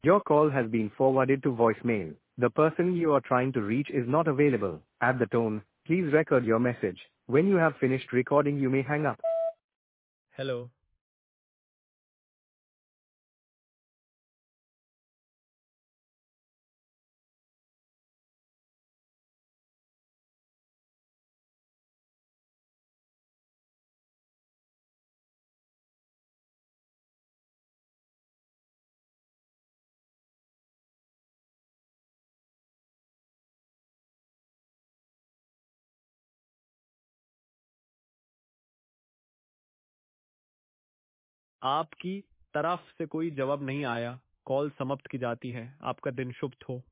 Your call has been forwarded to voicemail. The person you are trying to reach is not available. At the tone, please record your message. When you have finished recording, you may hang up. Hello. आपकी तरफ से कोई जवाब नहीं आया, call समाप्त की जाती है। आपका दिन शुभ हो।